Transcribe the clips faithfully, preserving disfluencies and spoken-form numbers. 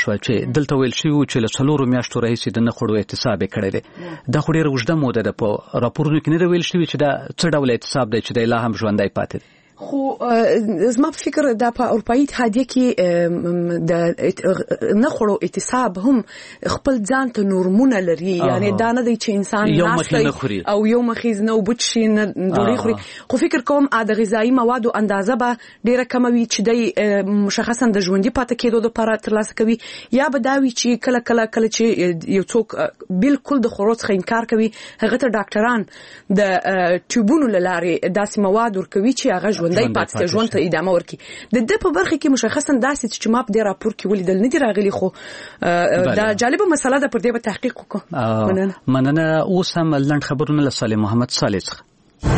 شو چې دلته ویل شي چې له څلورو میاشتو راهیسې د نخړو احتساب کړی دی دا خو ډېره اوږده موده ده په راپورونو کې نه ویل شوي چې دا څه ډول احتساب دی چې دی لا هم ژوندی پاتې دی خو زما په فکر د په اروپאי اتحادیه کې د نخړو احتساب هم خپل ځان ته نورمونه لري یعنی دا نه دی چې انسان ناشته او یو مخیز نه وبچ شي نه ډوډۍ خوري خو فکر کوم د غذایی موادو اندازه به ډیره کم وي چې د مشخصا د ژوندۍ پاتې کېدو لپاره ترلاسه کوي یا به دا وي چې کله کله کله چې یو څوک بالکل د خورو څخه انکار کوي هغه ته ډاکټران د ټیوبونو لارې داسې مواد ورکوي چې هغه دای پاتې ژوند ته ادامه ورکړي د دې په برخه کې مشخصا داسې چې ما په دې راپور کې ولیدل نه دی راغلي خو دا جالبه مسله ده پر دې به تحقیق وکړو مننه مننه اوس هم لنډ خبرونه له صالح محمد صالح څخه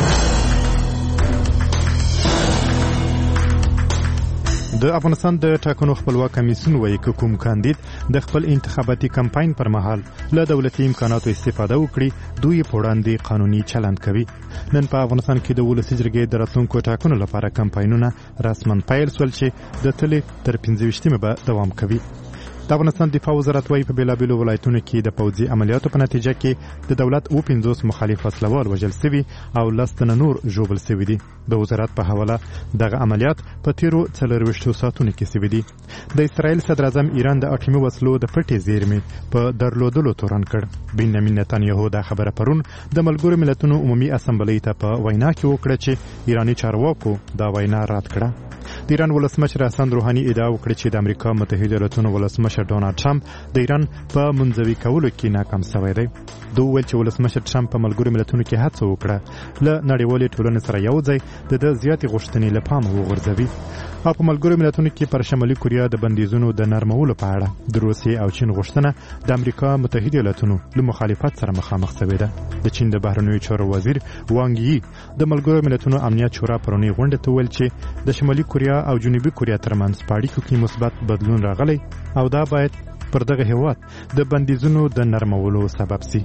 د افغانستان د ټاکنو خپلواک کمیسیون وایي چې کوم کاندید د خپل انتخاباتي کمپاین پر مهال له دولتي امکاناتو استفاده وکړي دوی په وړاندې قانوني چلند کوي نن په افغانستان کې د ولسي جرګې د راتلونکو ټاکنو لپاره کمپاینونه رسماً پیل شول چې د تلې تر پنځه ویشتمې به دوام کوي د افغانستان دفاع وزارت وايي په بیلابیلو ولایتونو کې د پوځي عملیاتو په نتیجه کې د دولت او پنځوس مخالف وسلوال وژل شوي او لس تنه نور ژوبل شوي دي د وزارت په حواله دغه عملیات په تیرو څلرویشتو ساعتونو کې شوي دي د اسرائیل صدر اعظم ایران د اټومي وسلو د پټې زیرمې په درلودلو تورن کړ بنیامین نتانیاهو دا خبره پرون د ملګرو ملتونو عمومي اسمبلی ته په وینا کې وکړه چې ایرانی چارواکو دا وینا رد کړه د ایران ولسمشر حسن روحاني ادعا وکړه چې د امریکا متحده ایالاتونو ولسمشر ډونالد ټرمپ د ایران په منځوي کولو کې ناکام شوی دی دوی ویل چې ولسمشر ټرمپ په ملګرو ملتونو کې هڅه وکړه له نړیوالې ټولنې سره یو ځای د د زیاتې غوښتنې له پامه وغورځوي او په ملګرو ملتونو کې پر شمالي کوریا د بندیزونو د نرمولو په اړه د روسیې او چین غوښتنه د امریکا متحده ایالاتونو له مخالفت سره مخامخ شوې ده د چین د بهرنیو چارو وزیر وانګ یي د ملګرو ملتونو امنیت شورا پرونی غونډه ته ویل چې د شمالي کوریا او جنوبي کوریا ترمنځ په اړیکو کې مثبت بدلون راغلی او دا باید پر دغه هیواد د بندیزونو د نرمولو سبب شي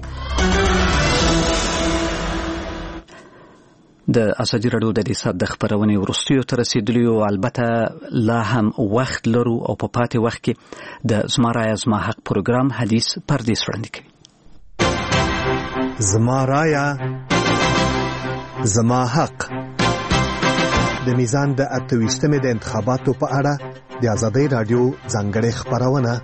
د ازادي راډیو د اقتصاد د خبرونې وروستیو ته رسیدلی او البته لا هم وخت لرو او په پاتې وخت کې د زما رایه زما حق پروګرام حدیث پردیس وړاندې کوي زما رایه زما حق د میزان د اتويشتمې د انتخاباتو په اړه د ازادي راډیو ځانګړې خبرونه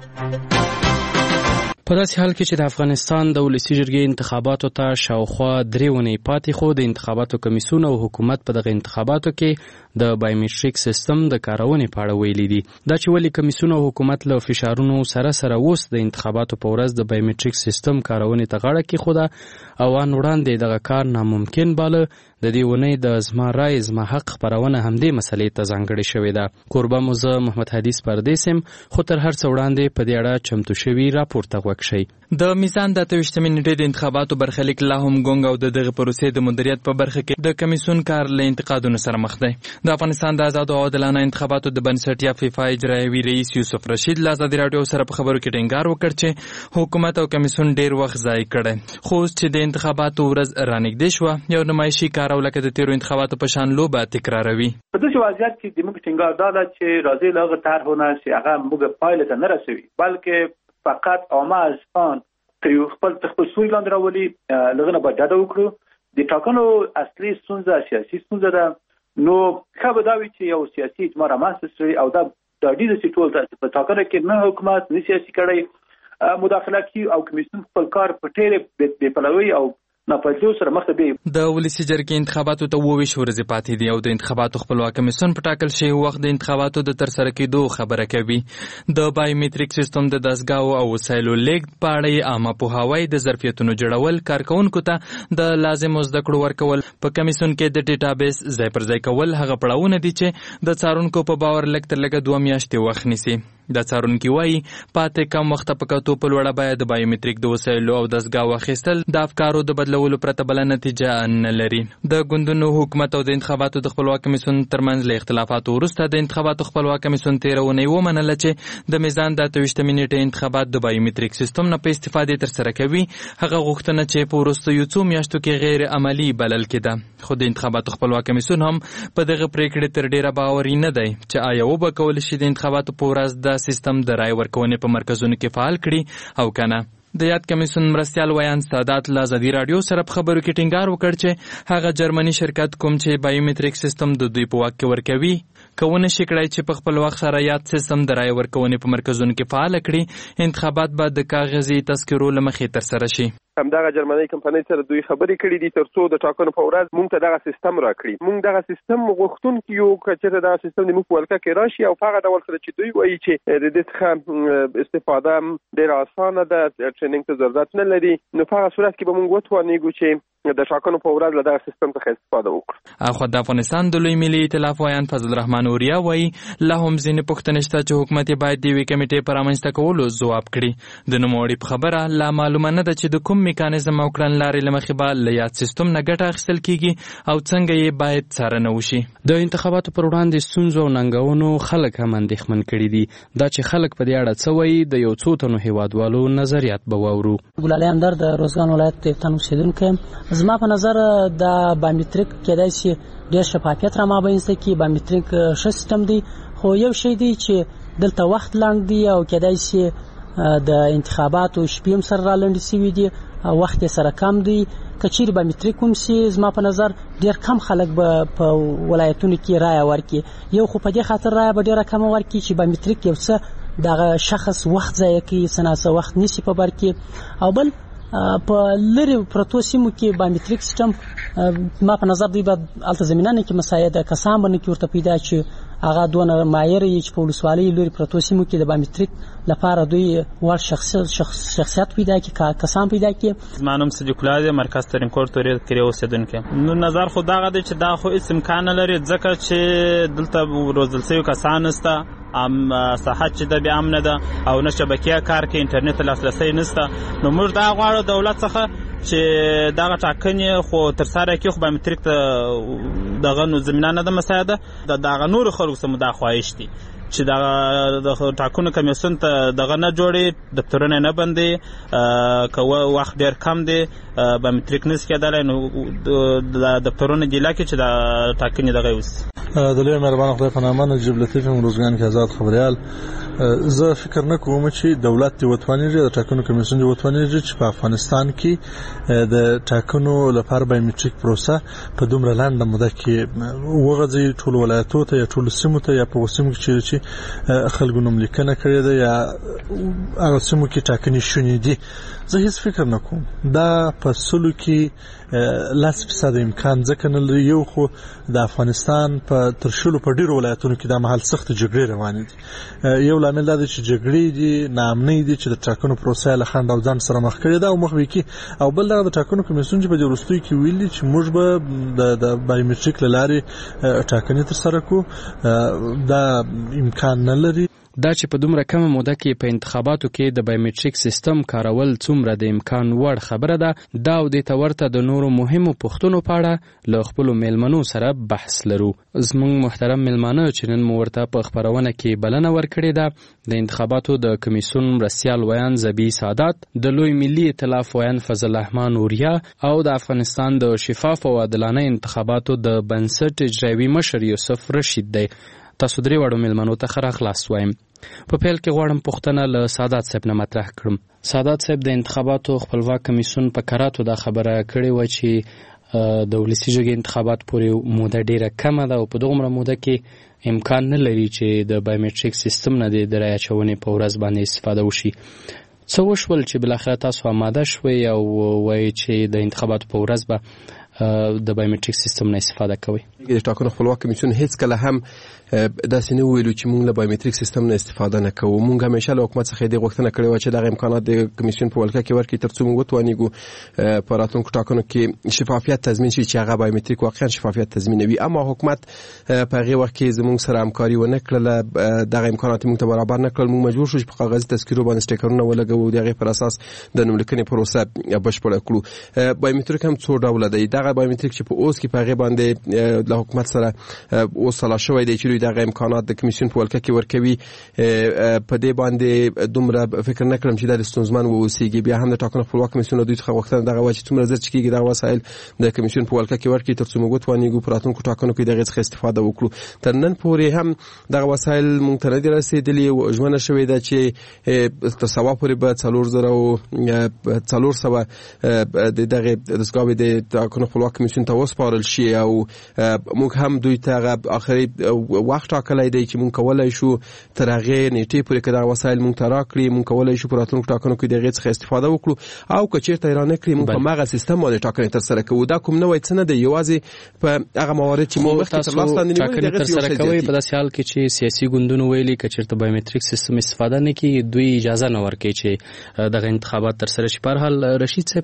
په داسې حال کې چې د افغانستان د ولسي جرګې انتخاباتو ته شاوخوا درې ونې پاتې خو د انتخاباتو کمیسیون او حکومت په دغه انتخاباتو کې د بایومټریک سیستم د کارونې په اړه ویلي دي دا چې ولې کمیسیون او حکومت له فشارونو سره سره اوس د انتخاباتو په ورځ د بایومټریک سیستم کارونې ته غاړه کېښوده او ان وړاندې دغه کار ناممکن باله د دې ونې د زما رای زما حق خبرونه همدې مسلې ته ځانګړې شوې ده کوربه مو زه محمد حدیث پردیسم خو تر هر څه وړاندې په دې اړه چمتو شوي راپور ته غوږ شئ د میزان د اتويشتمې نیټې د انتخاباتو برخلیک لا هم ګونګ او د دغه پروسې د مدیریت په برخه کې د کمیسیون کار له انتقادونو سره مخ دی د افغانستان د آزاد او عادلانه انتخاباتو د بنسټ یا فیفا اجرایوي رئیس یوسف رشید له ازادي راډیو سره په خبرو کې ټینګار وکړ چې حکومت او کمیسیون ډیر وخت ضایع کړی خو چې د انتخاباتو ورځ رانږدې شوه یو نمایشي کار او لکه د تیرو انتخاباتو په شان لوبه تکراروي په داسې وضعیت کې د موږ ټینګار دا ده چې راځي له هغه طرحونه چې هغه موږ پایله ته نه رسوي بلکې فقط عامه ازفان که یو خپل خپل سوی لاندې راولي لغه نه به ډډه وکړو د ټاکنو اصلي ستونزه سیاسي ستونزه ده نو ښه به دا وي چې یو سیاسي اجماع رامنځته شي او دا د ډیزې ټول په ټاکنو کې نه حکومت نه سیاسي کړی مداخله کوي او کمیسیون خپل کار په ټیره بې پلوي او ناپایدو سره مخ ته بي د ولسي جرګې انتخاباتو ته وویش ورځې پاتې دي او د انتخاباتو خپلواک کمیسیون په ټاکل شوی وخت د انتخاباتو د ترسره کېدو خبره کوي د بایومټریک سیستم د دستګاو او وسایلو لیږد په اړه عامه پوهاوی د ظرفیتونو جوړول کارکونکو ته د لازمو زده کړو ورکول په کمیسیون کې د ډیټابیس ځای پر ځای کول هغه پړاوونه دي چې د څارونکو په باور لږ تر لږه دوه میاشتې وخت نیسي د څارونکي وایي پاتې کم وخت په کتو په لوړه بیه د بایومټریک د وسایلو او دستګاو اخیستل د افکارو د بدلولو یادولو پرته بل نتیجه نه لري. د ګوندونو حکومت او د انتخاباتو د خپلواک کمیسیون ترمنځ له اختلافاتو وروسته د انتخاباتو خپلواک کمیسیون تېره اونۍ ومنله چې د میزان د اته ویشتمې نیټې انتخابات د بایومتریک سیستم نه په استفادې ترسره کوي. هغه غوښتنه چې په وروستیو څو میاشتو کې غیر عملي بلل کېده. خو د انتخاباتو خپلواک کمیسیون هم په دغه پریکړې تر ډیره باوري نه دی چې آیا وبه کولی شي د انتخاباتو په ورځ دا سیستم د رای ورکونې په مرکزونو کې فعال کړي او کنه. د یاد کمیسیون مرستیال ویان سادات له ازادي راډیو سره په خبرو کې ټینګار وکړ چې هغه جرمني شرکت کوم چې بایومتریک سیستم د دوی په واک کې ورکوي کوونه شي کړای چې په خپل وخت سره یاد سیستم د رای ورکونې په مرکزونو کې فعال کړي. انتخابات به د کاغذي تذکرو له مخې ترسره شي. همدغه جرمني کمپنۍ سره دوی خبرې کړې دي ترڅو د ټاکنو په ورځ موږ ته دغه سیستم راکړي. موږ دغه سیستم غوښتونکي یو چې دغه سیستم د موږ په ولکه کې راشي او هغه ډول سره چې دوی وایي چې د دې څخه استفاده ډېره اسانه ده، ټریننګ ته ضرورت نه لري، نو په هغه صورت کې به موږ وتوانیږو چې د ټاکنو په ورځ له دغه سیستم څخه استفاده وکړو. اخو د افغانستان د لوی ملي ائتلاف ویان فضل الرحمن اوریا وایي لا هم ځینې پوښتنې شته چې حکومت باید د یوې کمیټې په رامنځته کولو ځواب کړي. د نوموړي په خبره لا معلومه نه ده چې د کوم میکانیزم او کړنلارې له مخې به له یاد سیستم نه ګټه اخیستل کیږي او څنګه یې باید څارنه وشي. د انتخاباتو پر وړاندې ستونزو او ننګونو خلک هم اندېښمن کړي دي. دا چې خلک په دې اړه څه وایي د یو څو تنو هیوادوالو نظریات به واورو. ګلالي همدر د روزګان ولایت تن اوسیدونکی یم. زما په نظر د بایومتریک کېدای شي ډېر شفافیت را مابینځته کړي. بایومتریک ښه سیستم دی، خو یو شی دی چې دلته وخت لنډ دی او کېدای شي د انتخاباتو شپې هم سره را لنډې شوي دي، وخت یې سره کم دی. که چیرې بایومتریک هم شي زما په نظر ډېر کم خلک به په ولایتونو کې رایه ورکړي. یو خو په دې خاطر رایه به ډېره کمه ورکړي چې بایومتریک یو څه دغه شخص وخت ضایع کوي، څه ناڅه وخت نیسي په بر کې. او بل په لرې پرتو سیمو کې بایومتریک سیستم ما په نظر دوی به هلته زمینه نه کې مساعده کسان به نه کې ورته پیدا چې هغه دونه مایره یي چې په ولسوالۍ لرې پرتو سیمو کې د بایومتریک لپاره دوی وړ شخصیت پیدا کړي، کسان پیدا کړي. زما نوم صدیق الله دی، مرکز ترین کور تورې کرې اوسېدونکی. نو نظر خو دغه دی چې دا خو هېڅ امکان نه لري ځکه چې دلته روزل شوي کسان نشته، ام صحت چې د بیا امنه ده او نه شبکې کار کې انټرنیټ ته لاسرسی نشته. نو موږ دا غواړو دولت څخه چې دغه ټاکنې خو ترسره کړي، خو بایومتریک ته دغه نو زمینه نه ده مساعده. د دغه نورو خلکو څخه مو دا خواهش دي چې دغه ټاکنو کمیسیون ته دغه نه جوړي، دفترونه نه بندي، که وخت ډېر کم دی بایومتریک نشي کېدلی، نو د دفترونه ګیله کړي چې د ټاکنې دغه وشي. د لوی مهربان خدای په نامه نجیب لطیف یم، روزګان کې آزاد خبریال. زه فکر نه کوم چې دولت دې وتوانیږي، د ټاکنو کمیسیون دې وتوانیږي چې په افغانستان کې د ټاکنو لپاره بایومتریک پروسه په دومره لنډه موده کې وغځي ټول ولایتو ته یا ټول سیمو ته یا په سیمو کې چې خلکو نوم لیکنه کړې ده یا هغه سیمو کې ټاکنې شونې دي. زه هیڅ فکر نه کوم دا په سلو کې لاس فیصد امکان ځکه نه لري. یو خو د افغانستان په تر شلو په ډیرو ولایتونو کې د مهال سخت جګړې روانې دي. یو لامل دا دی چې جګړې دي، ناامنۍ دي چې د ټاکنو پروسه له خنډ او ځان سره مخ کړې ده او مخ وکړي. او بل دا د ټاکنو کمیسیون چې په دې وروستیو کې ویلي چې موږ به د بایومتریک له لارې ټاکنې ترسره کړو، دا امکان نه لري. دا چې په دومره کمه موده کې په انتخاباتو کې د بایومتریک سیستم کارول څومره د امکان وړ خبره ده، دا او دې ته ورته د نورو مهمو پوښتنو په اړه له خپلو میلمنو سره بحث لرو. زموږ محترم میلمانه چې نن مو ورته په خپرونه کې بلنه ورکړې ده، د انتخاباتو د کمیسیون مرستیال ویان زبی سادات، د لوی ملي ائتلاف ویان فضل الرحمن اوریا او د افغانستان د شفاف او عادلانه انتخاباتو د بنسټ اجرایوي مشر یوسف رشید دی. تاسو درې واړو میلمنو ته ښه راغلاست وایم. په پیل کې غواړم پوښتنه له سادات صاحب نه مطرح کړم. سادات صاحب، د انتخاباتو خپلواک کمیسیون په کراتو دا خبره کړې وه چې د ولسي جرګې انتخابات پورې موده ډېره کمه ده او په دغومره موده کې امکان نه لري چې د بایومتریک سیستم نه د رایې اچونې په ورځ باندې استفاده وشي. څه وشول چې بالاخره تاسو آماده شوئ او وایي چې د انتخاباتو په ورځ به د بایومتریک سیستم نه استفاده کوئ؟ د ټاکنو خپلواک کمیسیون هیڅ کله هم داسې نه ویلو چې موږ له بایومټریک سیستم نه استفاده نه کوو. موږ همیشه له حکومت څخه د غوښتنه کړې و چې دغه امکانات د کمیسیون په ولکه کې ورکړي ترڅو موږ وتوانیږو په راتلونکو ټاکنو کې شفافیت تضمین شي چې هغه بایومټریک واقعا شفافیت تضمینوي. اما حکومت په هغه وخت کې زموږ سره همکاري ونه کړله، دغه امکانات موږ ته برابر نه کړل. موږ مجبور شو چې په کاغذي تذکیرو باندې سټیکرونه ولګوو، دغه پر اساس د نوملیکنې پروسه بشپړه کړو. بایومټریک هم څو ډوله دی. دغه بایومټریک چې په اوس کې په هغه باندې له حکومت سره اوس سلا شوی دی چې دغه امکانات د کمیسیون په ولکه کې ورکوي، په دې باندې دومره فکر نه کړم چې د ستونزمن ووسیږي. بیا هم د ټاکنو خپلواک کمیسیون دوی څخه غوښتنه دغه و چې څومره زر چې کېږي دغه وسایل د کمیسیون په ولکه کې ورکړي ترڅو موږ وتوانیږو په راتلونکو ټاکنو کې دغه څخه استفاده وکړو. تر نن پورې هم دغه وسایل موږ ته نه دي رسېدلي. ژمنه شوې ده چې تر سبا پورې به څلور زره او څلور سوه د دغه دستګاوې د ټاکنو خپلواک کمیسیون ته وسپارل شي او موږ هم دوی ته هغه آخري وخت ټاکلی دی چې موږ کولای شو تر هغې نیټې پورې که دغه وسایل موږ ته راکړي، موږ کولای شو په راتلونکو ټاکنو کې د هغې څخه استفاده وکړو. او که چېرته یې رانه کړي موږ په هماغه سیستم باندې ټاکنې ترسره کوو. دا کوم نوی څه نه دی، یوازې په هغه موارد چې موږ مخکې تر لاس لاندې نیولي ترسره کوي. په داسې حال کې چې سیاسي ګوندونو ویلي که چېرته بایومټریک سیستم استفاده نه کړي دوی اجازه نه ورکوي چې دغه انتخابات ترسره شي. په هر حال رشید صاحب،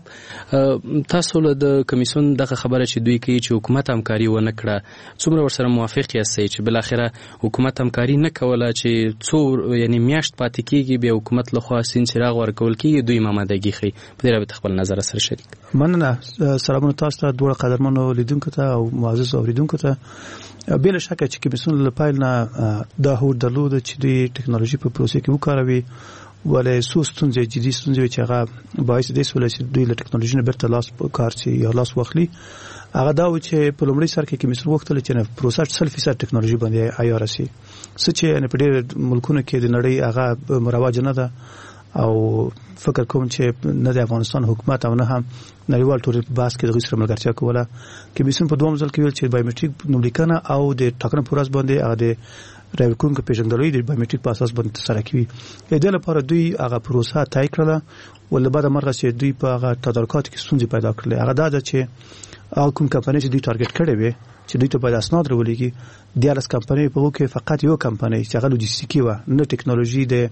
تاسو له د کمیسیون دغه خبره چې دوی کوي چې حکومت همکاري ونه کړه، څومره ورسره موافق یاستئ چې بالاخره حکومت همکاري نه کوله چې څو یعنی میاشت پاتې کېږي بیا حکومت لخوا سین څراغ ورکول کېږي، دوی مامادګي ښیي؟ په دې رابطه خپل نظر سره شریک. مننه. سلامونه تاسو ته دواړه قدرمنو لیدونکو ته او معزز اوریدونکو ته. بلا شکه چې کمیسیون له پیل نه دا هوډ درلود چې دوی ټکنالوژي په پروسه کې وکاروي، ولې څو ستونزې جدي ستونزې چې هغه باعث دي چې دوی له ټکنالوژي نه بیرته لاس کار شي یا لاس واخلي. هغه دا و چې په لومړي سر کې کمیسیون وغوښتل چې نه پروسه سل فیصد ټکنالوژي باندې عیار شي، څه چې نه په ډېر ملکونو کې د نړۍ هغه مروج نه ده او فکر کوم چې نه د افغانستان حکومت او نه هم نړیوال ټول بحث کې د غوښتل ملګرتیا کوله. کمیسیون په دوم ځل کې ویل چې بایومټریک نوملیکنه او د ټاکنو پروسه باندې هغه د رایکونکو پیژندلوي د بایومټریک په اساس باندې ترسره کوي. د دې لپاره دوی هغه پروسه طی کړله، ول بعد مرغه چې دوی په هغه تدارکات کې ستونزې پیدا کړلې. هغه دا ده چې هغه کوم کمپنۍ چې دوی ټارګټ کړې وي چې دوی ته باید اسناد راولېږي، دیارلس کمپنۍ په وګه فقط یو کمپنۍ چې هغه لوجستیکي و، نه ټکنالوژي د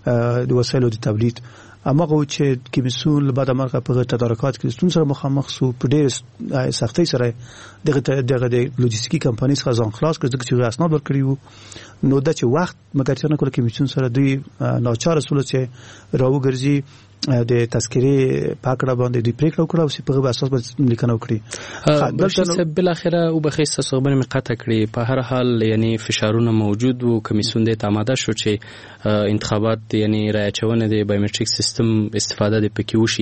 د وسایلو د تولید. اماغه چې کمیسیون له بعد مرغه په تدارکات کې ستونزې سره مخامخ سو، په ډېر سختۍ سره دغه دغه د لوجستیکي کمپنۍ څخه ځان خلاص کړ چې اسناد ورکړي وو. نو دا چې وخت مګر نه کول کمیسیون سره دوی ناچار سول چې راوګرځي د تذکرې پاکړه باندې د پریکړه وکړه او په هغه اساس باندې لیکنه وکړي. بلکې بل اخره او بخیس تاسو باندې مقاطع کړی. په هر حال یعنی فشارونه موجود وو، کمیسیون د آماده شو چې انتخابات یعنی راچونه د بایومټریک سیستم استفاده د پکې وشي.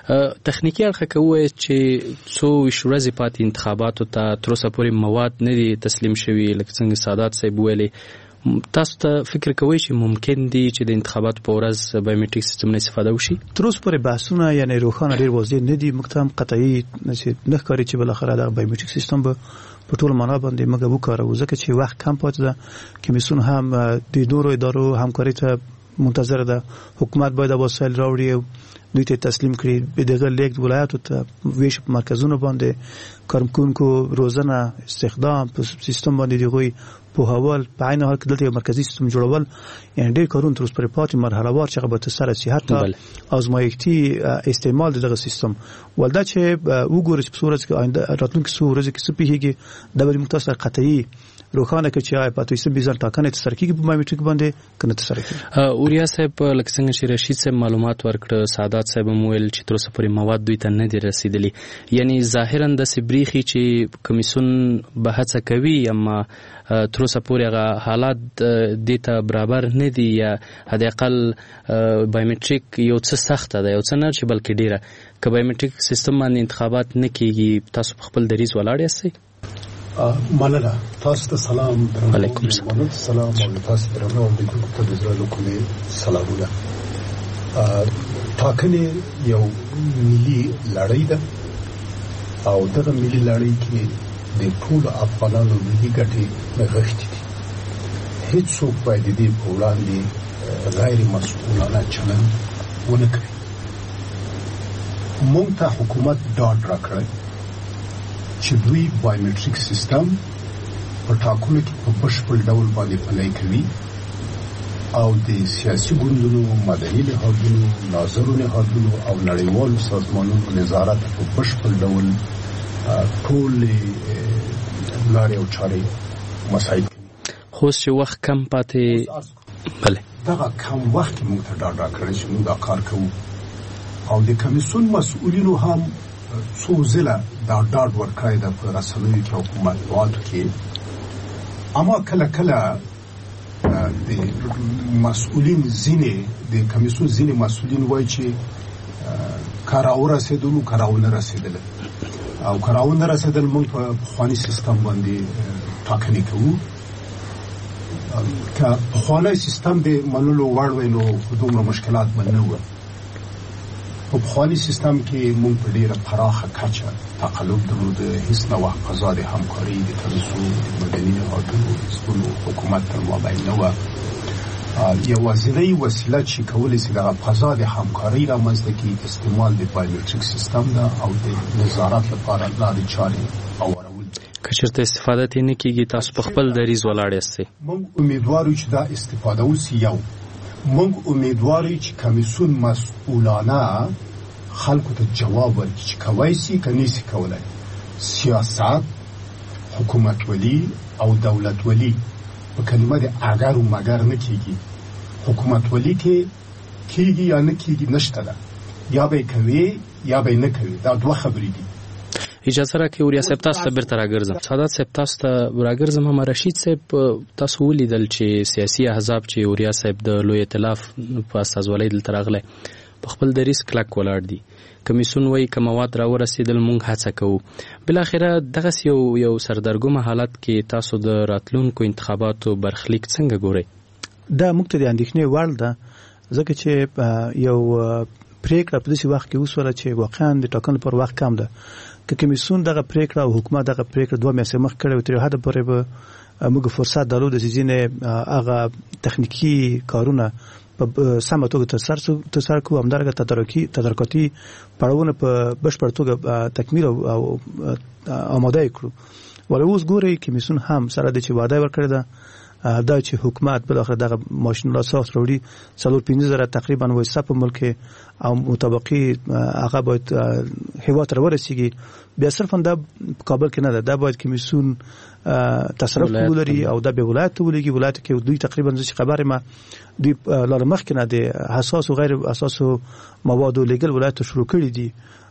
تخنیکی اړخ کوي چې څو ورځې پاتې انتخاباتو ته تر اوسه پورې مواد نه دي تسلیم شوي، لکه څنګه سادات صاحب ویلي. تاسو ته فکر کوئ چې ممکن دي چې د انتخاباتو په ورځ بایومټریک سیستم نه استفاده وشي؟ تر اوسه پورې بحثونه یعنی روښانه ډېر واضح نه دي. موږ ته هم قطعي نه ښکاري چې بالاخره د بایومټریک سیستم به په ټول معنا باندې موږ وکاروو، ځکه چې وخت کم پاتې ده. کمیسیون هم د نورو ادارو همکاري ته منتظر ده. حکومت باید وسایل راوړي دوی ته تسلیم کړي، به دغه لیک ولایتو ته ویش په مرکزونو باندې کارکونکو روزانه استخدام په سیستم باندې دیغوي په حوال په عین حال کې دلته یو مرکزی سیستم جوړول، یعنی ډېر کارونه تر اوسه پورې پاتې مرحله وار چې به تر سره شي. حتی آزمایښتي استعمال دغه سیستم ولدا چې وګورئ په صورت کې آینده راتلونکي څو ورځې کې څه پیږي دا به موږ تاسو قطعي روخانه کې چې آی پاتې سم بيزل ټاکنه تر کې په بایومټریک باندې کنه تر کې. اوریا صاحب لکه څنګه چې رشید صاحب معلومات ورکړ، سادات صاحب مویل چې تر اوسه پورې مواد دوی ته نه دي رسیدلي، یعنی ظاهرا د سبريخي چې کمیسیون به هڅه کوي اما تر اوسه پورې هغه حالات د ته برابر نه دي، یا حد اقل بایومټریک یو څه سخت ده، یو څه نه چې بلکې ډیره. که بایومټریک سیستم باندې انتخابات نه کیږي تاسو په خپل دریز ولاړ یاستئ؟ مننه. تاسو ته سلام. علیکم السلام. سلام او تاسو درنو اوریدونکو ته د زړه له کومې سلامونه. ټاکنې یو ملي لړۍ ده او دغه ملي لړۍ کې د ټول افغانانو ملي ګټې نغښتې دي. هیڅوک باید د دې په وړاندې غیر مسؤلانه چلند ونه کړي. موږ ته حکومت ډاډ راکړی چې دوی بایومټریک سیستم په ټاکنو کې په بشپړ ډول باندې پلی کوي او د سیاسي ګوندونو، مدني نهادونو، ناظرو نهادونو او نړیوالو سازمانونو نظارت په بشپړ ډول ټول لارې او چارې مساعد کوي. خو چې وخت کم پاتې بله دغه کم وخت موږ ته ډاډ راکړی چې موږ دا کار کوو او د کمیسیون مسؤلینو هم څو ځله دا ډاډ ورکړی ده په رسنیو کې او په مطبوعاتو کې. اما کله کله د مسؤلین ځینې د کمیسیون ځینې مسؤلین وایي چې که راورسېدلو که راونه رسېدله او که راونه رسېدل موږ په پخواني سیستم باندې ټاکنې کوو. که پخوانی سیستم د منلو وړ وی نو دومره مشکلات به نه وو. په پخواني سیستم کې موږ په ډېره پراخه کچه تقلب درلود، هیڅ نوع فضا د همکاري د کمیسیون د مدني نهادونو حزبونو حکومت تر مابین نه وه. یوازینۍ وسیله چې کولی شي دغه فضا د همکارۍ رامنځته کړي استعمال د بایومټریک سیستم ده او د نظارت لپاره لارې چارې هوارول. که چېرته استفاده ترې نه کېږي تاسو په خپل دریځ ولاړ یاستئ؟ موږ امیدوار یو چې دا استفاده وسي. یو موږ امیدوار یو چې کمیسیون مسؤلانه خلکو ته جواب ورکړي چې کولی شي که نشي کولی. سیاست، حکومتولي او دولتولي په کلمه د اگر و مگر نه کېږي. حکومتولي کې کېږي یا نه کېږي نشته ده، یا به یې کوي یا به یې نه کوي. دا دوه خبرې دي. اجازه راکړئ وریا صاحب تاسو ته بیرته راګرځم. سعادت صاحب تاسو ته راګرځم. هم رشید صاحب تاسو ولیدل چې سیاسي احزاب چې وریا صاحب د لوی ائتلاف په استازولۍ دلته راغلی په خپل دریځ کلک ولاړ دي. کمیسیون وایي که مواد راورسېدل موږ هڅه کوو. بالاخره دغسې یو یو سردرګمه حالت کې تاسو د راتلونکو انتخاباتو برخلیک څنګه ګورئ؟ دا موږ ته د اندېښنې وړ ده، ځکه چې یو پرېکړه په داسې وخت کې وسوله چې واقعا د ټاکنو پر وخت کم ده. که کمیسیون دغه پرېکړه او حکومت دغه پرېکړه دوه میاشتې مخکې کړې وي، تر یو حده پورې به موږ فرصت درلود چې ځینې هغه تخنیکي کارونه په سمه توګه ترسره کړو، همدارنګه تدارکي تدارکاتي پړاوونه په بشپړ توګه تکمیل او آماده یې کړو. ولې اوس ګورئ کمیسیون هم سره د چې وعده یې ورکړې ده دا چې حکومت بالاخره دغه ماشینونه ساخت راوړي څلور پنځه زره تقریبا وایسا په ملک او مطابقي هغه باید هیواد ته ورسیږي. بیا صرفا دا کابل کې نه ده، دا باید کمیسیون تصرف ولري او دا به ولایت ولګي. ولایت کې دوی تقریبا چې خبره ما دوی لاره مخ کې نه دي حساس او غیر حساس مواد لګل ولایت شروع کړي دي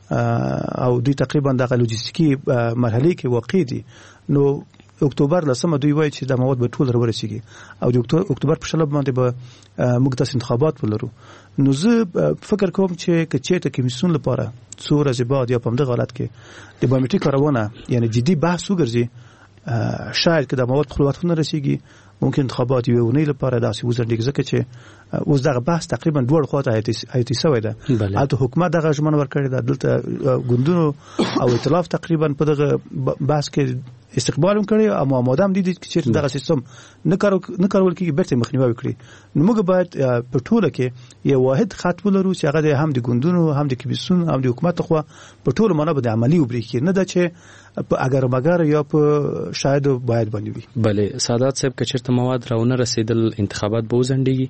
او دوی تقریبا د لوجستیکي مرحله کې واقع دي. نو اکتوبر لسمه دوی وایي چې د مواد به ټول ورسیږي او د اکتوبر په شلب باندې به موږ تاسو انتخابات ولرو. نو زه فکر کوم چې کچېته کمیسیون لپاره څو ورځې بعد یا په همدغه حالت کې د بایومټریک کارونه یعنی جدي بحث وګرځي، شاید که د مواد په خپل وخت نه رسیږي ممکن انتخابات یو ونې لپاره داسې وزرډیږي، ځکه چې اوس دغه بحث تقریبا دوه خواته ایتي سوی ده. البته حکومت دغه ژمنه ورکړې ده، دلته ګوندونو او ائتلاف تقریبا په دغه بحث کې استقبال هم کړی او آماده هم دي چې دغه سیستم نه کارول کېږي بیرته مخنیوی وکړي. نو موږ باید په ټوله کې یو واحد خط ولرو چې هغه هم د ګوندونو هم د کمیسیون هم د حکومت خوا په ټوله معنا به عملی وبرېږي، نه ده چې په اگر مگر یا په شاید باید باندې وي. بله سعادت صاحب که چېرته مواد راونه رسېدل انتخابات به وځنډېږي؟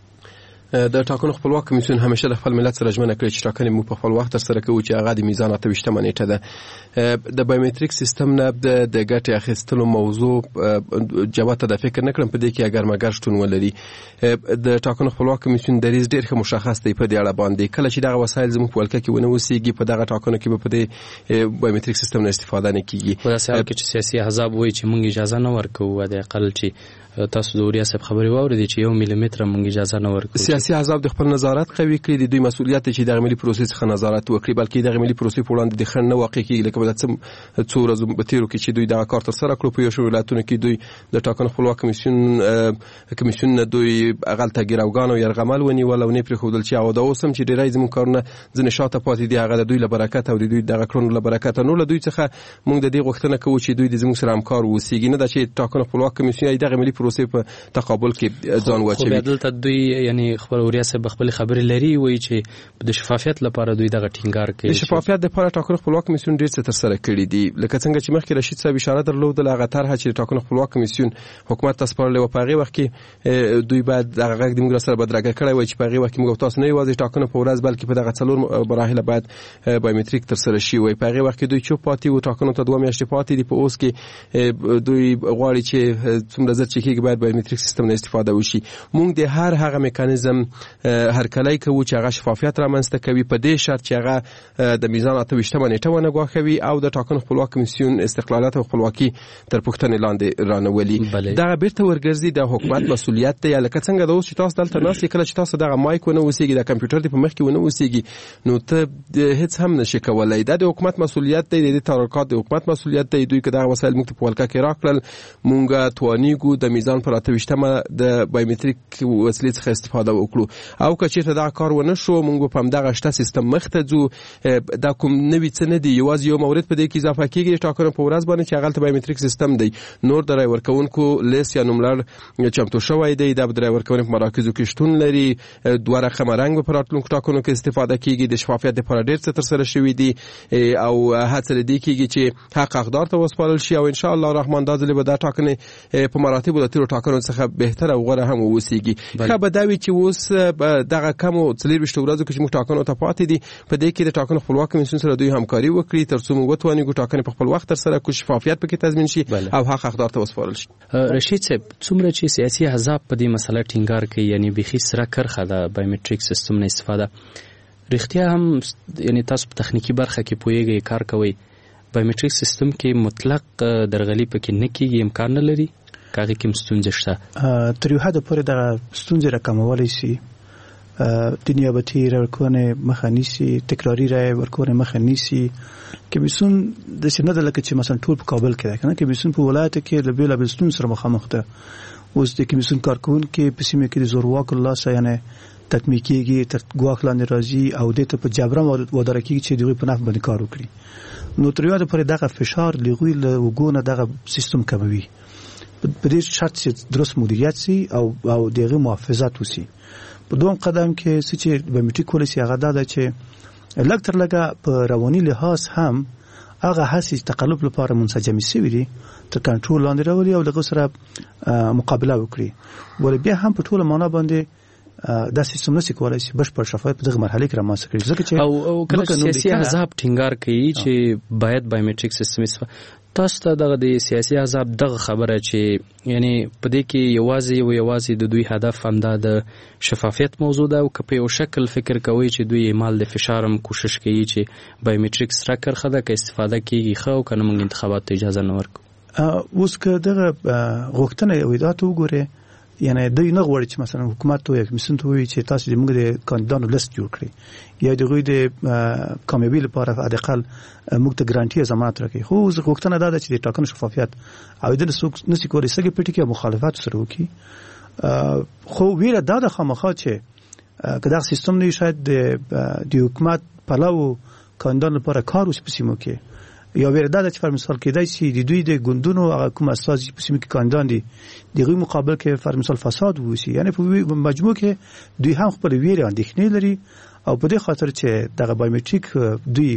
د ټاکنو خپلواک کمیسیون همیشه د خپل ملت سره ژمنه کړې چې ټاکنې موږ په خپل وخت ترسره کوو چې هغه د میزان اته ویشتمه نیټه ده. د بایومټریک سیستم نه د ګټې اخیستلو موضوع جواب ته د فکر نه کړم په دې کې اگر مګر شتون ولري. د ټاکنو خپلواک کمیسیون دریځ ډېر ښه مشخص دی په دې اړه باندې. کله چې دغه وسایل زموږ په ولکه کې ونه اوسېږي په دغه ټاکنو کې به په دې بایومټریک سیستم نه استفاده نه کیږي. په داسې حال کې چې سیاسي احزاب وایي چې موږ اجازه نه ورکوو، د اقل چې تاسو د وریا صاحب خبرې واورېدې چې یو ملي متر موږ اجازه نه ورکوو. سیاسي احزاب د خپل نظارت قوي کړي، د دوی مسؤلیت چې د ملي پروسې څخه نظارت وکړي، بلکې د ملي پروسې په وړاندې د خنډ نه واقع کیږي. لکه د څو ورځې په تیرو کې چې دوی دا کار تر سره کړو په یو شو ولایتونو کې دوی د ټاکنو خپلواک کمیسیون کمیسیون نه دوی غلطه ګیراوګان او يرغمل ونیول او نه پرې خودل چې او دا اوسم چې ډیرای زموږ کارونه ځنه شاته پاتې دي، هغه د دوی له برکت او د دوی دغه کړنو له برکت نو له دوی څخه موږ د دې غوښتنه کوو چې دوی د زموږ سره همکار ووسیږي، نه دا چې ټاکنو خپلواک کمیسیون دغه ملي پروسې پروسې په تقابل کې ځان واچوي. خو دلته دوی یعنی خبر وریا به خپل خبرې لري وایي چې د شفافیت لپاره دوی دغه ټینګار کوي. د شفافیت لپاره ټاکنو خپلواک کمیسیون ډېر څه تر سره کړي دي، لکه څنګه چې مخکې رشید صاحب اشاره درلوده هغه طرحه چې ټاکنو خپلواک کمیسیون حکومت ته سپارلې و په هغې وخت کې دوی باید دغه غږ د موږ سره بدرګه کړی وای چې په هغې وخت کې موږ تاسو نه یوازې ټاکنو په ورځ بلکې په دغه څلور مراحله باید بایومتریک تر سره شي وای. په هغې وخت کې دوی چوپ پاتې وو، ټاکنو ته دوه میاشتې پاتې دي. په اوس کې دوی غواړي چې څومره ژر چې کېږي باید بایومتریک سیستم نه استفاده وشي. موږ د هر هغه میکانیزم هرکلی کوو چې هغه شفافیت رامنځته کوي په دې شرط چې هغه د میزان اته ویشتمه نیټه ونه ګواښوي او د ټاکنو خپلواک کمیسیون استقلالیت او خپلواکي تر پوښتنې لاندې رانولي. دغه بیرته ورګرځي د حکومت مسؤلیت دی. لکه څنګه د اوس چې تاسو دلته ناست کله چې تاسو دغه مایک ونه وسیږي د کمپیوټر دی په مخ کې ونه وسیږي نو ته هیڅ هم نشي کولای. دا د حکومت مسؤلیت دی، د تحرکات د حکومت مسؤلیت دی. دوی که دغه وسایل موږ ته په ولکه کې راکړل موږ توانیږو د میزان پر اته ویشتمه د بایومتریک وسیلې څخه استفاده وکړو او که چېرته دغه کار ونه شو موږ په همدغه شته سیستم مخ ته ځو. دا کوم نوي څه نه دي، یوازې یو مورد په دې کې اضافه کېږي د ټاکنو په ورځ باندې چې هغلته بایومتریک سیستم دی. نور د رای ورکوونکو لیست یا نوملړ چمتو شوی دی. دا به د رای ورکونې په مراکزو کې شتون لري. دوه رقمه رنګ به په راتلونکو ټاکنو کې استفاده کېږي. د شفافیت لپاره ډېر څه ترسره شوي دي او هڅه له دې کېږي چې حق حقدار ته وسپارل شي او انشاءالله الرحمن دا ځلې به دا ټاکنې په مراتبو د تېرو ټاکنو څخه بهتره او غوره هم واوسېږي. ښه به دا وي چې اوس دغه کمو څلېرویشتو ورځو کې چې موږ ټاکنو ته پاتې دي په دې کې د ټاکنو خپلواک کمیسیون سره دوی همکاري وکړي تر څو موږ وتوانیږو ټاکنې په خپل وخت ترسره کړو، شفافیت پکې تضمین شي او حق حقدار ته وسپارل شي. رشید صاحب څومره چې سیاسي احزاب په دې مسله ټینګار کوي یعنی بیخي سره کرخه د بایومتریک سیستم نه استفاده، رښتیا هم یعنی تاسو په تخنیکی برخه کې پوهیږئ کار کوئ، بایومتریک سیستم کې مطلق درغلي پکې نه کېږي، امکان نه لري کاغي کې ستونزې شته؟ تر یو حده پورې د ستونزې راکمولی شي، د نیابتي رای ورکونې مخه نیسي، تکراري رای ورکونې مخه نیسي. کمیسیون داسې نه ده لکه چې مثلا ټول په کابل کې ده که نه، کمیسیون په ولایت کې له بېلابېل ستونزو سره مخامخ ده. اوس د کمیسیون کارکوونکي په سیمه کې د زورواکو له لاسه یعنې تطمیع کېږي، تر ګواښ لاندې راځي او دې ته په جبران واداره کېږي چې د هغوی په نفع باندې کار وکړي. نو تر یو حده پورې دغه فشار د هغوی له اوږو نه دغه سیستم کموي په دې شرط چې درست مدیریت سي او او د هغې محافظت وسي. په دوم قدم کې څه چې بایومتریک کولی سي هغه دا ده چې لږ تر لږه په رواني لحاظ هم هغه هڅې تقلب لپاره منسجمې شوي دي تر کنټرول لاندې راولي او دغه سره مقابله وکړي. ولې بیا هم په ټوله معنا باندې دا سیستم نشي کولای شي بشپړ شفافیت په دغه مرحله کې رامنځته کړي. ځکه چې او کله سیاسي احزاب ټینګار کوي چې باید بایومتریک سیستم استفاده، تاسو ته دغه د سیاسي احزاب دغه خبره چې یعنی په دې کې یوازې او یوازې د دوی هدف همدا د شفافیت موضوع ده او که په یو شکل فکر کوي چې دوی اعمال د فشارم کوشش کوي چې بایومتریک سره کرخه ده که استفاده کیږي خو کنه موږ انتخابات ته اجازه نه ورکو. اوس که دغه غوښتنه او ادعا ته وګورئ یعنی دوی نه غواړي چې مثلا حکومت ته یا کمیسیون ته ووایي چې تاسو د موږ د کاندیدانو لیست جوړ کړئ یا د هغوی د کامیابي لپاره حداقل موږ ته ګرانټي ضمانت راکړي. خو غوښتنه دا ده چې د ټاکنو شفافیت او د څوک نشي کولی سګي پټي کې مخالفت سره وکړي. خو ویره دا د خامخا چې که دا سیستم نه شاید د حکومت پلاو کاندیدانو لپاره کار وشي په سیمو کې، یا ویره دا ده چې پر مثال کېدای شي د دوی د ګوندونو هغه کوم استازي په سیمه کې کاندیدان دي د هغوی مقابل کې پر مثال فساد وشي. یعنی په مجموع کې دوی هم خپل ویره اندېښنې لري او په دې خاطر چې دغه بایومتریک دوی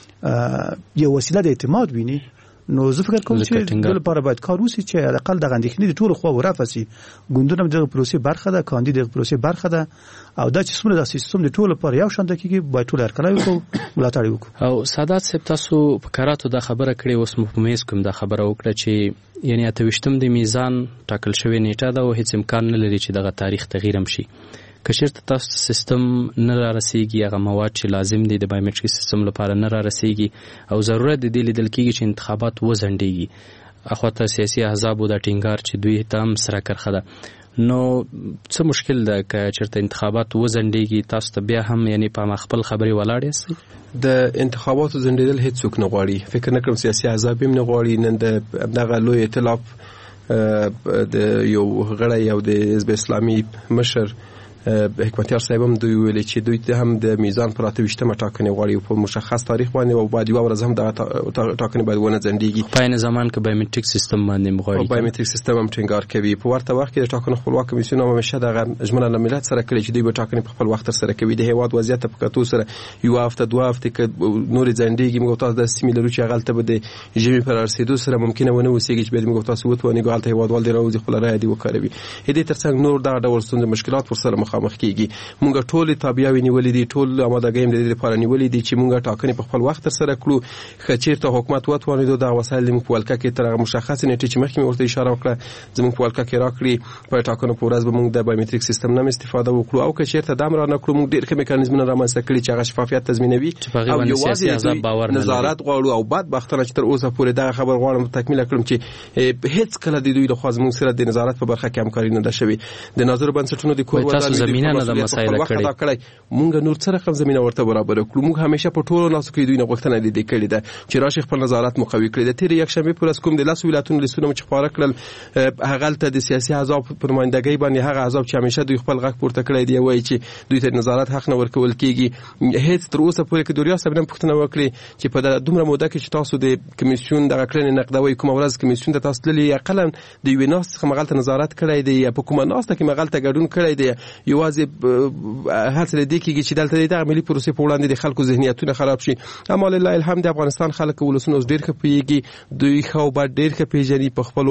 یو وسیله د اعتماد ویني. نو زه فکر کوم چې د لپاره باید کار وشي چې حداقل دغه اندېښنې د ټولو خواو رفع شي. ګوندونه هم دغه پروسې برخه ده، کاندید دغه پروسې برخه ده او دا چې څومره دا سیستم د ټولو لپاره یو شان کېږي باید ټول هرکلی وکړو، ملاتړ وکړو. او سادات صاحب تاسو په کاراتو دا خبره کړې، اوس مو په میز کوم دا خبره وکړه چې یعنی اته ویشتم د میزان ټاکل شوې نیټه ده او هیڅ امکان نه لري چې دغه تاریخ تغییر هم شي. که چېرته تاسو سیستم نه را رسیږي، هغه مواد چې لازم دي د بایومتریک سیستم لپاره نه را رسیږي او ضرورت د دې لیدل کېږي چې انتخابات وځنډېږي، اخواته سیاسي احزابو دا ټینګار چې دوی ته هم سره کرخه ده، نو څه مشکل ده که چېرته انتخابات وځنډېږي تاسو ته بیا هم یعنی په خپل خبرې ولاړ یاستئ؟ د انتخاباتو ځنډېدل هیڅوک نه غواړي، فکر نه کوم سیاسي احزاب هم نه غواړي. نن د دغه لوی ائتلاف د یو غړی او د حزب اسلامي مشر حکمتیار صاحب هم دوی ویل چې دوی هم د میزان پر اته ویشتمه ټاکنې غواړي په مشخص تاریخ باندې او بعد یو ورځ هم د ټاکنې باید ونه ځنډیږي. په عین زمان کې بایومټریک سیستم باندې مغواړي بایومټریک سیستم هم ټینګار کوي. په ورته وخت کې د ټاکنو خپلواک کمیسیون هم همیشه د ژمنه له ملت سره کړی چې دوی به ټاکنې په خپل وخت سره کوي. د هیواد وضعیت په کتو سره یو هفته دوه هفته کې نور ځنډیږي. موږ تاسو د سیمې لرو چې غلطه به د ژمي پر رسیدو سره ممکنه ونه وسیږي چې به موږ تاسو وتواني غلطه هیوادوال دی راوځي خپل رائے دی وکړي. هدي ترڅنګ نور دا ډول ستونزې مشکلات پر سره مخامخ کیږي. موږ ټول تابعیاوي نیولې دي، ټول آمادګۍ د دې لپاره نیولې دي چې موږ ټاکنې په خپل وخت سره کړو. خچیرته حکومت وتواني د وسایل موږ په ولکه کې تر مشخص نیټه چې مخکې ورته اشاره وکړه زموږ په ولکه کې راکړي په ټاکنو په ورځ به موږ د بایومټریک سیستم نه استفاده وکړو او که چیرته دام را نه کړو موږ ډېر ښه میکانیزمونه رامنځته کړي چې هغه شفافیت تضمینوي او یوازې نظارت غواړو. او بعد بختانه چې تر اوسه پورې دا خبر غواړم تکمیل کړم چې هیڅ کله د دوی له خوا زموږ سره د نظارت په برخه کې همکاري نه ده شوې. د ناظر بنسټونو د کور وزارت زمينه نه د مسایل کړي موږ نور سره هم زمينه ورته برابر کړو. موږ همیشه په ټولو لاسو کې دوی نه غوښتنه دي کړې ده چې راشي خپل نظارت مقوي کړي. د تیر یک شنبه پر اس کوم د لاس ولایتونو لیستونه چې خبره کړل هغه ته د سیاسي احزاب پرمایندګۍ باندې هغه احزاب چې همیشه دوی خپل غږ پورته کړی دی وایي چې دوی ته نظارت حق نه ورکول کیږي. هیڅ تر اوسه پورې کې دوریا صاحب هم پوښتنه وکړي چې په دومره موده کې چې تاسو د کمیسیون دغه کړنې نقدوي کوم ورځ کمیسیون ته تاسو تللی اقلا د یو ناس څخه مغلطه نظارت کړی دی په کومه ناس ته کې مغلطه ګډون کړی دی. یوازې هڅه لري کیږي چې دلته د ملي پروسې په وړاندې د خلکو ذهنیتونه خراب شي. اما لله الحمد د افغانستان خلک ولسونه ډیر ښه پیږي. دوی خو به ډیر ښه پیژني په خپل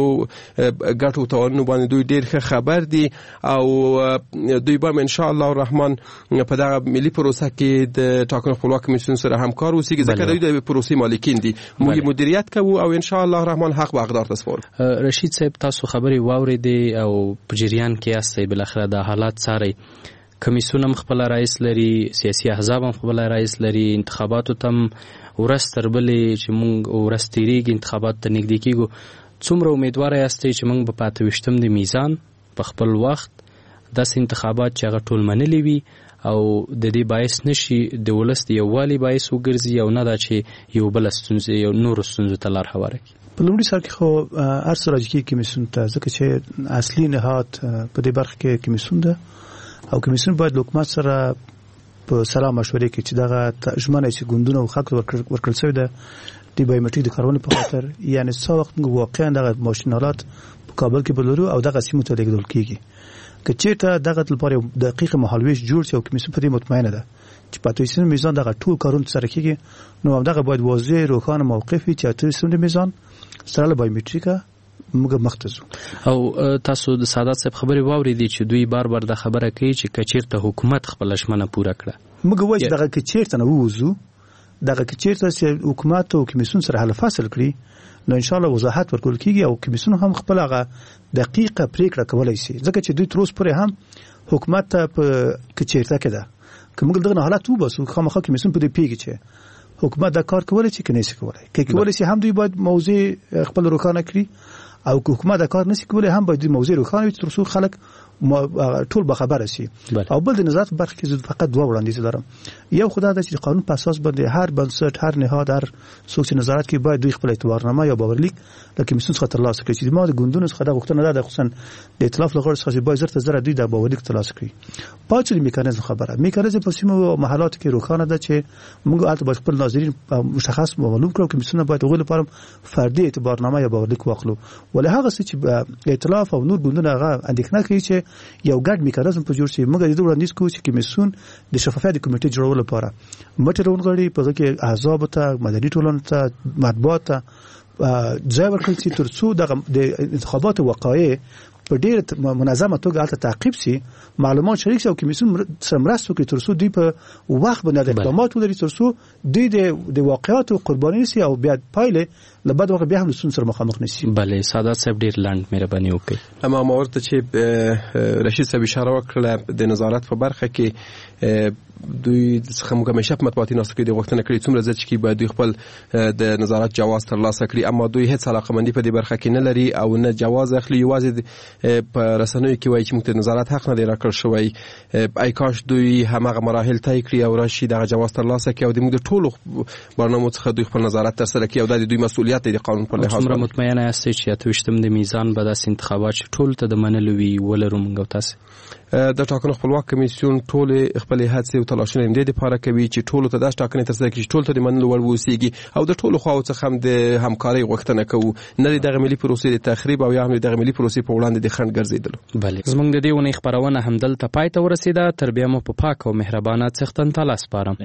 ګټو توانونو باندې دوی ډیر ښه خبر دي او دوی به ان شاء الله الرحمن په دغه ملي پروسه کې د ټاکنو خپلواک کمیسیون سره همکار اوسېږي ځکه دوی د پروسې مالکین دي. موږ مدیریت کوو او ان شاء الله الرحمن حق به اقدار تسپور. رشید صاحب تاسو خبري واوریدي او په جریان کې یاستئ بل اخره د حالات ساري کمیسیون هم خپل رئیس لري، سیاسي احزاب هم خپل رئیس لري، انتخاباتو تم ورستر بلې چې موږ ورستېریږي انتخابات ته نږدې کیږو. څومره امیدوار یاستئ چې موږ په پاته وشتم د میزان په خپل وخت داسې انتخابات چې هغه ټول منلي وي او د دې باعث نشي د ولس د یووالي باعث وګرځي او نه دا چې یو بل ستونزې یو نور ستونزو ته لار هواره کړي؟ په لومړي سر کې خو هر څه راځي کې کمیسیون ته ځکه چې اصلي نهاد په دې برخه کې کمیسیون ده او کمیسیون باید حکومت سره په سره مشورې کې چې دغه ژمنه چې ګوندونه او خلک ورکړل شوی ده د بایومټریک د کارونې په خاطر یعنی څو وخت واقعا دغه ماشینالات په کابل کې بلورو او دغه سیمو ته لیږدول کیږي. که چیرته دغه لپاره دقیق مهالویش جوړ شي او کمیسیون په دې مطمئنه ده چې په توسین میزان دغه ټول کارونه سره کیږي نو دغه باید واضح روښانه موقف وي چې توسین میزان سره له بایومټریکا موږ مختزو. او تاسو د سادات صاحب خبري واوریدي چې دوی بار بار د خبره کوي چې کچیرته حکومت خپل شمنه پوره کړه. موږ وایو چې دغه کچیرته نه ووزو دغه کچیرته چې حکومت او کمیسیون سره حل فصل کړي نو ان شاء الله وضاحت ورکول کیږي او کمیسیون هم خپل هغه دقیقه پریکړه کولای شي ځکه چې دوی تر اوسه پورې هم حکومت ته په کچیرته کې ده که موږ دغه حالت وباسو خامخا کمیسیون په دې پیږي چې حکومت دا کار کولای شي که نه شي کولای کې کولای شي هم دوی باید موضوع خپل روښانه کړي او که حکومت دا کار نشي کولای هم باید موضوع روښانه وي تر څو خلک ټول به خبره شي. او بل د نظارت برخه کې فقط دوه وړاندیز لرم. یو خدای د قانون په اساس باندې هر بنسټ هر نهاد هر څوک چې نظارت کوي باید دوی خپل اعتبارنامه یا باورلیک د کمیسیون څخه ترلاسه کړي چې ما د ګوندونو څخه د غوښتنه ده خصوصا د ائتلاف لغړ څخه باید زر ته زر دوی د باورلیک ترلاسه کړي. پاتې میکانیزم خبره میکانیزم په سیمو محلات کې روښانه ده چې موږ البته باید خپل ناظرین مشخص معلوم کړو کمیسیون باید غوښتل لپاره فردي اعتبارنامه یا باورلیک واخلو ولې هغه چې ائتلاف او نور ګوندونه هغه اندېښنه کوي چې یو ګډ میکانیزم په جوړ شي. موږ د دې وړاندیز کوو چې کمیسیون د شفافیت کمیټې جوړولو لپاره مټرون غړي په کې احزاب ته مدني ټولنه ته مطبوعات ته ځای ورکړي چې تر څو د انتخابات واقعي په ډېر منظمه توګه تعقیب شي معلومات شریک شي او کمیسیون سمرستو کې تر څو دوی په وخت باندې اقدامات ولري تر څو دوی د واقعیت قرباني شي او بیا پایله لبد وخت بیا هم لسون سره مخامخ نشي. بله سادات صاحب ډیر لاند مهرباني وکړي. اما ما ورته چې رشید صاحب اشاره وکړه د نظارت په برخه کې دوی څخه موږ همیشه په مطبوعاتي ناسو کې د غوښتنه کړې څومره زیات چې باید دوی خپل د نظارت جواز ترلاسه کړي اما دوی هیڅ علاقمندي په دې برخه کې نه لري او نه جواز اخلي. یوازې په رسنیو کې وایي چې موږ ته نظارت حق نه دی راکړل شوی. ای کاش دوی همغه مراحل طی کړي او راشي دغه جواز ترلاسه کړي او د موږ د ټولو برنامو څخه دوی خپل نظارت ترسره کړي او د دوی مسؤلیت دی قانون پر لحاظ. څومره مطمئنه یاستئ چې اتوشتم د میزان به داسې انتخابات ټول ته د منلو وي ولرو موږ تاسو؟ د ټاکنو خپلواک کمیسیون ټول خپل هڅې او تلاشونه د لپاره کوي چې ټول ته د ټاکنې ترسره کړي، ټول ته د منلو وړ ووسیږي او د ټولو خواو څخه هم د همکارۍ غوښتنه کوو، نه د دغه ملي پروسې د تخریب او یا هم دغه ملي پروسې په وړاندې د خنډ ګرځیدلو. بله زموږ د دې ونې خبرونه همدلته پای ته ورسېده. تر بیا مو په پاک او مهربانه څښتن ته لاس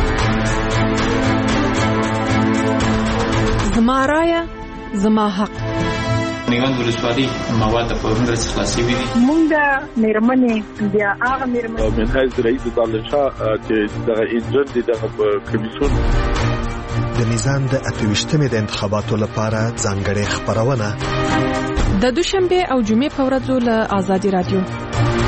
زما رایه زما حق. نیوند ولسوالي مواد په هغه څه خلاصي وي. مونږ د میرمنې بیا هغه میرمنې من حیث رئیس دانشاه چې دغه انجن دي دغه کمیسیون د میزان د اتويشتمې د انتخاباتو لپاره ځانګړې خبرونه د دوشنبه او جمعې په ورځو له آزادي رادیو